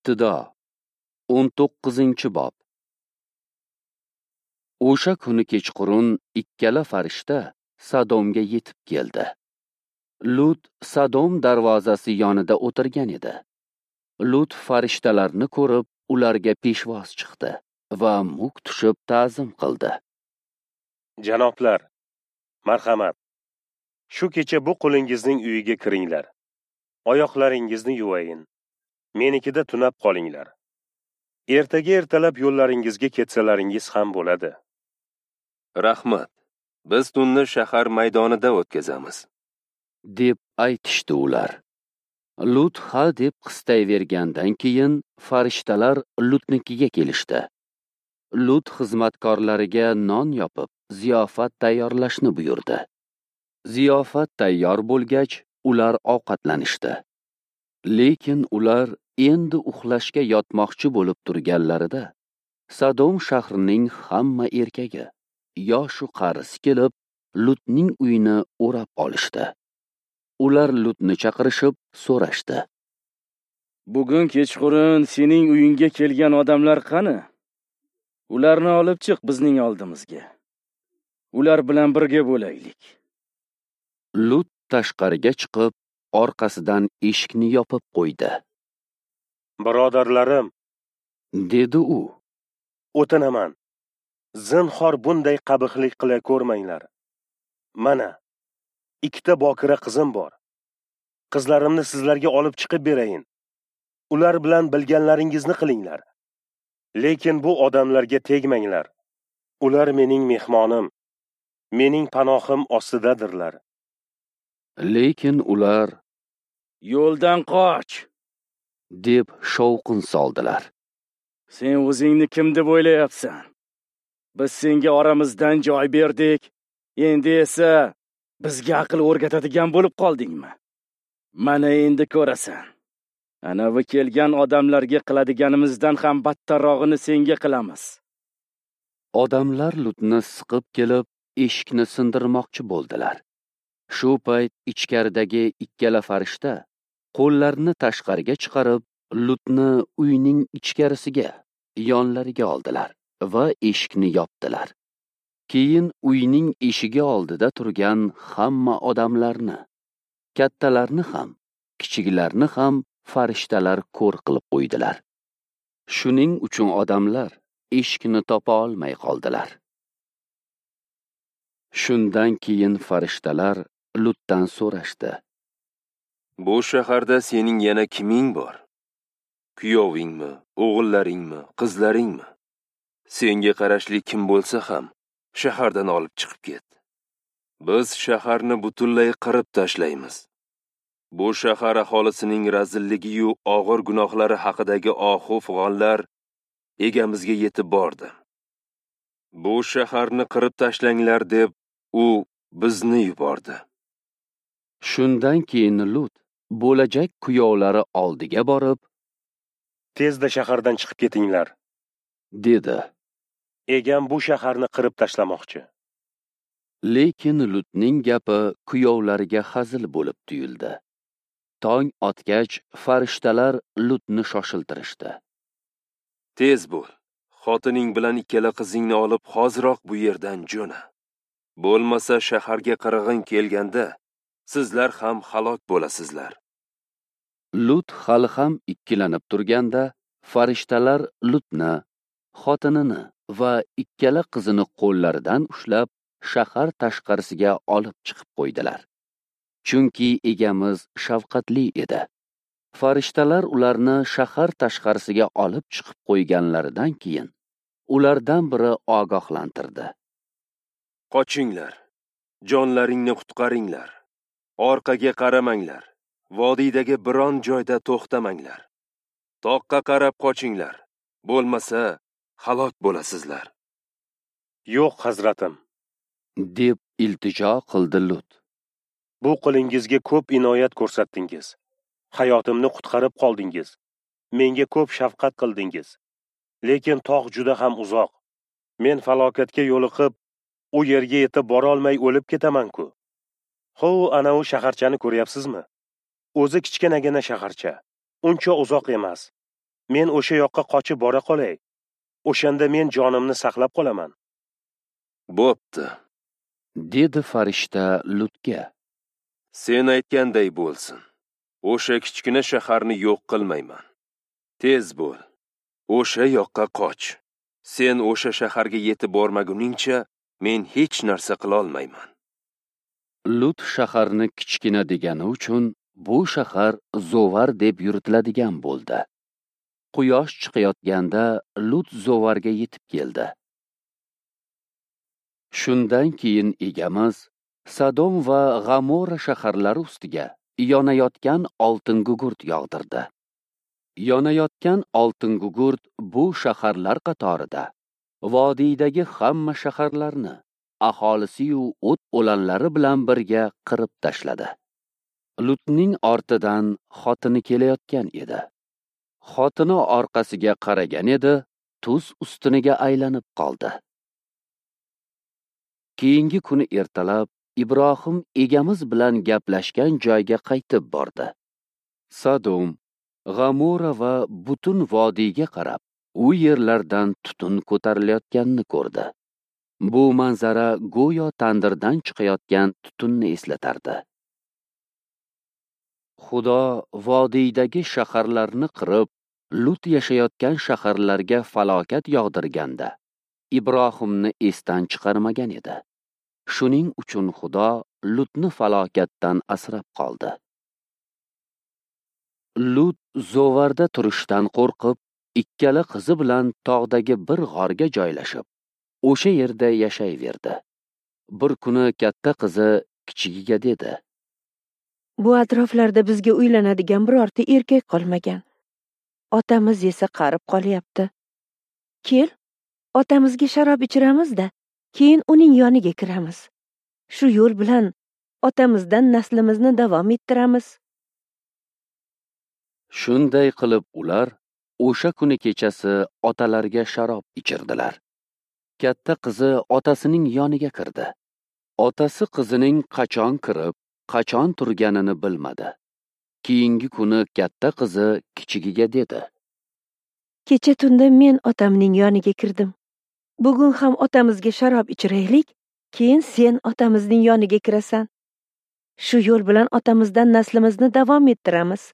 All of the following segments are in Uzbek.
Ibtido 19-bob. O'sha kuni kechqurun ikkala farishta Sodomga yetib keldi. Lut Sodom darvozasi yonida o'tirgan edi. Lut farishtalarni ko'rib, ularga peshvoz chiqdi va muk tushib ta'zim qildi. Janoblar, marhamat. Shu kecha bu qulingizning uyiga kiringlar. Oyoqlaringizni yuvayin. Menikida tunab qolinglar. Ertaga ertalab yo'llaringizga ketsalaringiz ham bo'ladi. Rahmat. Biz tunni shahar maydonida o'tkazamiz, deb aytishdi ular. Lut ha deb qistayvergandan keyin farishtalar Lutnikiga kelishdi. Lut xizmatkorlariga non yopib, ziyofat tayyorlashni buyurdi. Ziyofat tayyor bo'lgach, ular ovqatlanishdi. Lekin ular endi uxlashga yotmoqchi bo'lib turganlarida Sodom shahrining hamma erkagi, yoshu qarisi kelib, Lutning uyini o'rab olishdi. Ular Lutni chaqirishib so'rashdi. Bugun kechqurun sening uyingga kelgan odamlar qani? Ularni olib chiq bizning oldimizga. Ular bilan birga bo'laylik. Lut tashqariga chiqib, orqasidan eshikni yopib qo'ydi. Birodarlarim, dedi u. o'tinaman. Zinhor bunday qabihlik qila ko'rmanglar. Mana, ikkita bokira qizim bor. Qizlarimni sizlarga olib chiqib berayin. Ular bilan bilganlaringizni qilinglar. Lekin bu odamlarga tegmanglar. Ular mening mehmonim, mening panohim ostidadirlar. Lekin ular Yo'ldan qoch, deb shovqin soldilar. Sen o'zingni kim deb o'ylayapsan? Biz senga oramizdan joy berdik. Endi esa bizga aql o'rgatadigan bo'lib qoldingmi? Mana endi ko'rasan. Anavi kelgan odamlarga qiladiganimizdan ham battarrog'ini senga qilamiz. Odamlar Lutni siqib kelib, eshikni sindirmoqchi bo'ldilar. Shu payt ichkaridagi ikkala farishta qo'llarini tashqariga chiqarib, Lutni uyning ichkarisiga, yonlariga oldilar va eshikni yopdilar. Keyin uyning eshigi oldida turgan hamma odamlarni, kattalarni ham, kichiklarni ham farishtalar ko'r qilib qo'ydilar. Shuning uchun odamlar eshikni topa olmay qoldilar. Shundan keyin farishtalar Lutdan so'rashdi. Bu shaharda sening yana kiming bor? Kuyovingmi, o'g'illaringmi, qizlaringmi? Senga qarashli kim bo'lsa ham shahardan olib chiqib ket. Biz shaharni butunlay qirib tashlaymiz. Bu shahar aholisining razilligi-yu og'ir gunohlari haqidagi ohu fig'onlar egamizga yetib bordi. Bu shaharni qirib tashlanglar deb u bizni yubordi. Shundan keyin Lut bo'lajak kuyovlari oldiga borib, Tezda shahardan chiqib ketinglar. dedi. Egam bu shaharni qirib tashlamoqchi. Lekin Lutning gapi kuyovlariga hazil bo'lib tuyuldi. Tong otgach, farishtalar Lutni shoshiltirishdi. Tez bo'l. Xotining bilan ikkala qizingni olib hoziroq bu yerdan jo'na. Bo'lmasa shaharga qirg'in kelganda sizlar ham halok bo'lasizlar. Lut hali ham ikkilanib turganda, farishtalar Lutni, xotinini va ikkala qizini qo'llaridan ushlab, shahar tashqarisiga olib chiqib qo'ydilar. Chunki egamiz shafqatli edi. Farishtalar ularni shahar tashqarisiga olib chiqib qo'yganlaridan keyin ulardan biri ogohlantirdi. Qochinglar. Jonlaringni qutqaringlar. Orqaga qaramanglar. Vodiydagi biron joyda to'xtamanglar. Toqqa qarab qochinglar. Bo'lmasa halok bo'lasizlar. Yo'q, hazratim. deb iltijo qildi Lut. Bu qulingizga ko'p inoyat ko'rsatdingiz. Hayotimni qutqarib qoldingiz. Menga ko'p shafqat qildingiz. Lekin tog' juda ham uzoq. Men falokatga yo'liqib, u yerga yetib bora olmay o'lib ketaman-ku. Ana u shaharchani ko'ryapsizmi? O'zi kichkinagina shaharcha. Uncha uzoq emas. Men o'sha yoqqa qochib bora qolay. O'shanda men jonimni saqlab qolaman. Bo'pti. dedi farishta Lutga. Sen aytganday bo'lsin. O'sha kichkina shaharni yo'q qilmayman. Tez bo'l. O'sha yoqqa qoch. Sen o'sha shaharga yetib bormaguningcha men hech narsa qila olmayman. Lut shaharni kichkina degani uchun bu shahar Zovar deb yuritiladigan bo'ldi. Quyosh chiqayotganda Lut Zovarga yetib keldi. Shundan keyin egamiz Sadom va G'amora shaharlari ustiga yonayotgan oltin gugurt yog'dirdi. Yonayotgan oltin gugurt bu shaharlar qatorida vodiydagi hamma shaharlarni aholisi-yu o't o'lanlari bilan birga qirib tashladi. Lutning ortidan xotini kelayotgan edi. Xotini orqasiga qaragan edi, tuz ustuniga aylanib qoldi. Keyingi kuni ertalab Ibrohim egamiz bilan gaplashgan joyga qaytib bordi. Sadom, G'amora va butun vodiyga qarab, u yerlardan tutun ko'tarilayotganini ko'rdi. Bu manzara go'yo tandirdan chiqayotgan tutunni eslatardi. Xudo vodiydagi shaharlarni qirib, Lut yashayotgan shaharlarga falokat yog'dirganda, Ibrohimni esdan chiqarmagan edi. Shuning uchun Xudo Lutni falokatdan asrab qoldi. Lut Zovarda turishdan qo'rqib, ikkala qizi bilan tog'dagi bir g'orga joylashib, o'sha yerda yashayverdi. Bir kuni katta qizi kichigiga dedi: Bu atroflarda bizga uylanadigan birorta erkak qolmagan. Otamiz esa qarib qolyapti. Kel, otamizga sharob ichiramiz-da, keyin uning yoniga kiramiz. Shu yo'l bilan otamizdan naslimizni davom ettiramiz. Shunday qilib ular o'sha kuni kechasi otalariga sharob ichirdilar. Katta qizi otasining yoniga kirdi. Otasi qizining qachon kirib, qachon turganini bilmadi. Keyingi kuni katta qizi kichigiga dedi: Kecha tunda men otamning yoniga kirdim. Bugun ham otamizga sharob ichiraylik, keyin sen otamizning yoniga kirasan. Shu yo'l bilan otamizdan naslimizni davom ettiramiz.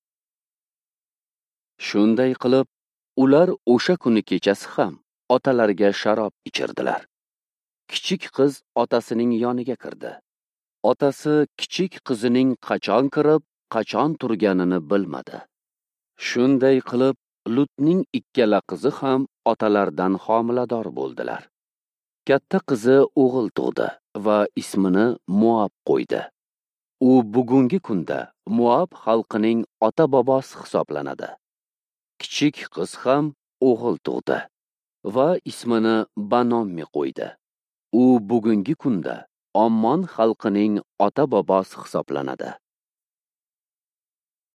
Shunday qilib, ular o'sha kuni kechasi ham otalariga sharob ichirdilar. Kichik qiz otasining yoniga kirdi. Otasi kichik qizining qachon kirib, qachon turganini bilmadi. Shunday qilib, Lutning ikkala qizi ham otalaridan homilador bo'ldilar. Katta qizi o'g'il tug'di va ismini Moab qo'ydi. U bugungi kunda Moab xalqining ota-bobosi hisoblanadi. Kichik qiz ham o'g'il tug'di va ismini Banommi qo'ydi. U bugungi kunda Ammon xalqining ota-bobosi hisoblanadi.